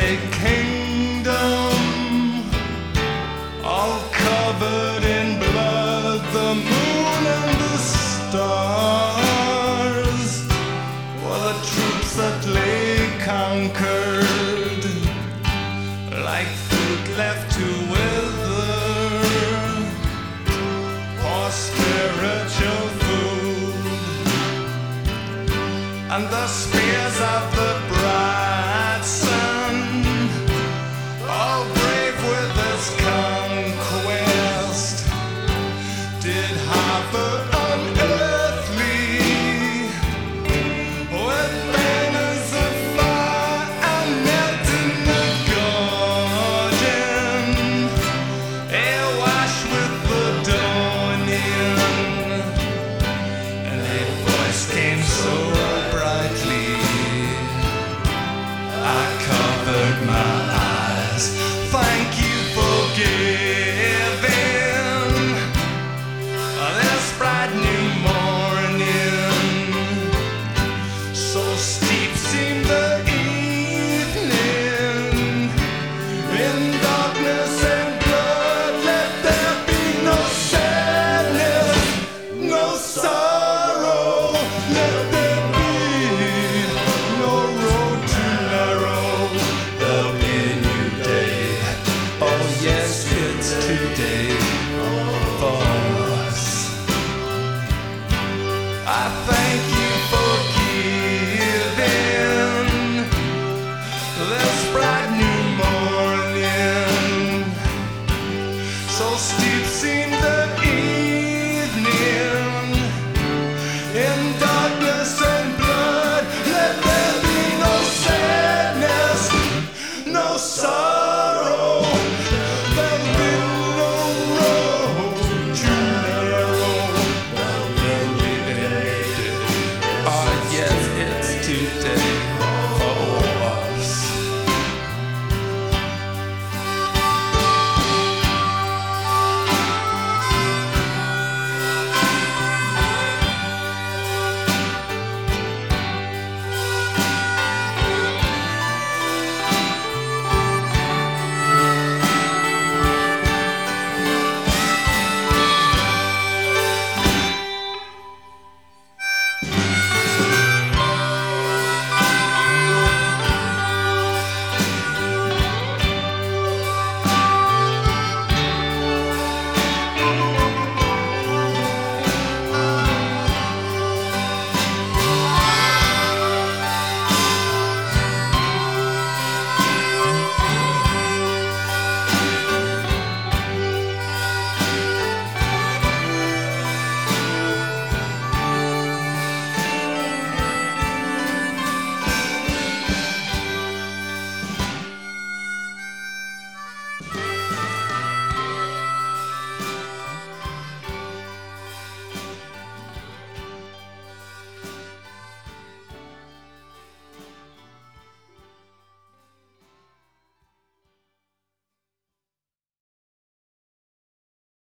a kingdom all covered in blood, the moon and the stars were the troops that lay conquered, like fruit left to wither, poor spiritual food. And the spears of the bright sun, all brave with its conquest, did harbor unearthly with banners of fire and knelt in the garden, awash with the dawning, and a voice came so brightly, I covered my eyes. Thank you for giving this bright new morning. So steep seemed the evening, in darkness and blood. Let there be no sadness, no sorrow. Let there be no road too narrow. There'll be a new day. Oh yes, it's today.